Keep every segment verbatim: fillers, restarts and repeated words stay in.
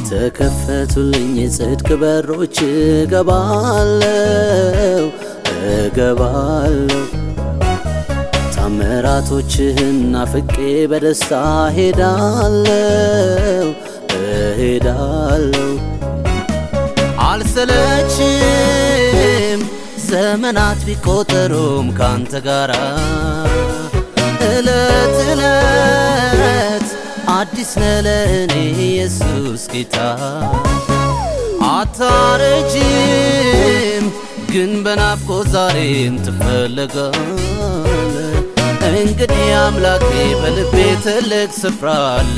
የተከፈቱልኝ የጽድቅ በሮች እገባለሁ እገባለሁ ታምራቶችህን ናፍቄ በደስታ ሄዳለሁ እሄዳለሁ አልሰለችም ዘመናት ቢቆጠሩም ካንተ ጋራ እለት እለት አዲስ ነህ ለእኔ ኢየሱስ ጌታ አታረጅም ግን በናፍቆት ዛሬም ትፈልጋለህ እንግዲህ አምላኬ በልቤ ትልቅ ስፍራ አለ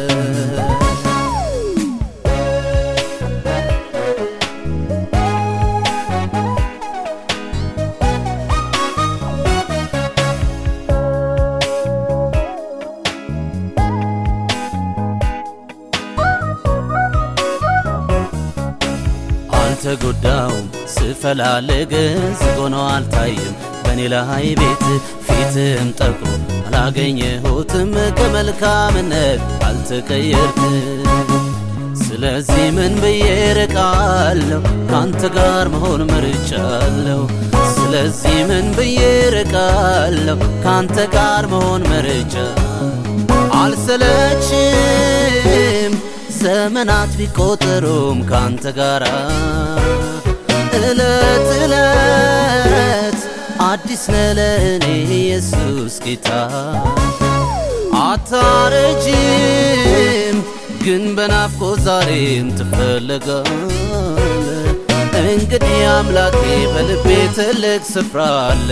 አልተጎዳውም ስፈላልግ ዝጎኖ አልታይም በኔ ላይ ቤት ፊትም ጠቁሮ አላገኘሁትም ከመልካምነት አልተቀየርክም ስለዚህ ምን ብዬ ርቃለሁ ካንተ ጋር መሆን መርጫለሁ ስለዚህ ምን ብዬ ርቃለሁ ካንተ ጋር መሆን መርጫለሁ አልሰለችም ዘመናት ቢቆጠሩም ካንተ ጋራ እለት እለት አዲስ ነህ ለእኔ ኢየሱስ ጌታ አታረጅም ግን በናፍቆት ዛሬም ትፈልጋለህ እንግዲህ አምላኬ በልቤ ትልቅ ስፍራ አለ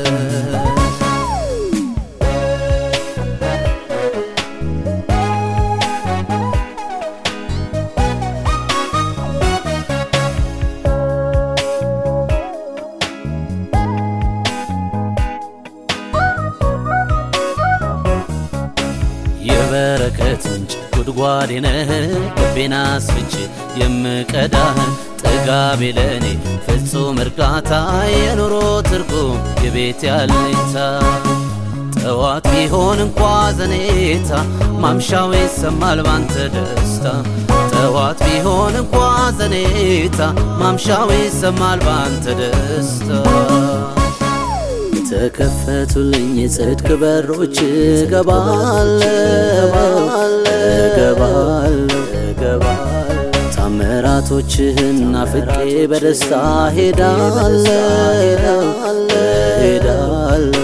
የበረከት ምንጭ ጉድጓዴ ነህ ልቤን አስፍቼ የምቀዳህ ጥጋቤ ለእኔ ፍጹም እርጋታ የኑሮ ትርጉም የቤት ያለኝታ ጠዋት ቢሆን እንኳ ዘኔታ ማምሻው ይሰማል ባንተ ደስታ ጠዋት ቢሆን እንኳ ዘኔታ ማምሻው ይሰማል ባንተ ደስታ የተከፈቱልኝ የጽድቅ በሮች እገባለሁ እገባለሁ እገባለሁ ታምራቶችህን ናፍቄ በደስታ ሄዳለሁ ሄዳለሁ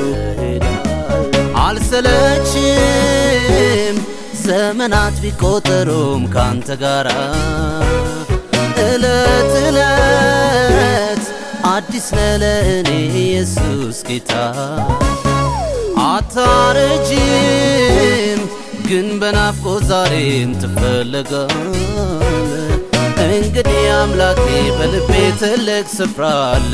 አልሰለችም ዘመናት ቢቆጠሩም ካንተ ጋራ እለት እለት አዲስ ነህ ለእኔ ኢየሱስ ጌታ አታረጅም ግን በናፍቆት ዛሬም ትፈልጋለህ እንግዲህ አምላኬ በልቤ ትልቅ ስፍራ አለ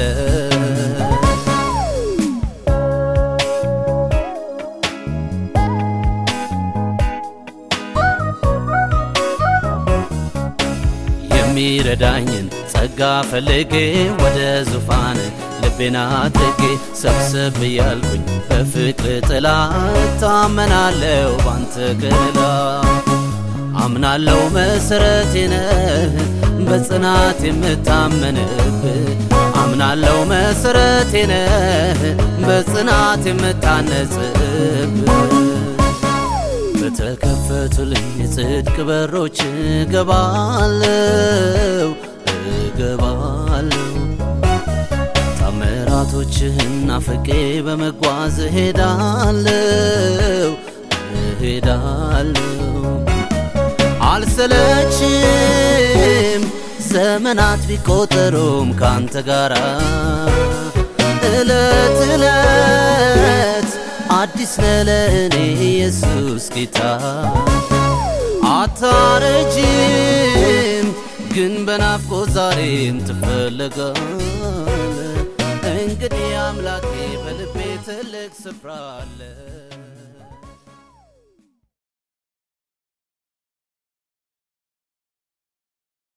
የሚረዳኝን ጸጋ ፈልጌ ወደ ዙፋን ልቤን አጥቄ ሰብሰብ ያልኩኝ በፍቅር ጥላ እታመናለሁ ባንተ ገላ አምናለሁ መሰረቴ ነህ በጽናት የምታመንብህ አምናለሁ መሰረቴ ነህ በጽናት የምታነጽብህ በተከፈቱልኝ የጽድቅ በሮች እገባለሁ እገባለሁ ታምራቶችህን ናፍቄ በመጓዝ ሄዳለሁ ሄዳለሁ አልሰለችም ዘመናት ቢቆጠሩም ካንተ ጋራ እለት እለት አዲስ ነህ ለእኔ ኢየሱስ ጌታ አታረጅም ግን በናፍቆት ዛሬም ትፈልጋለህ እንግዲህ አምላኬ በልቤ ትልቅ ስፍራ አለ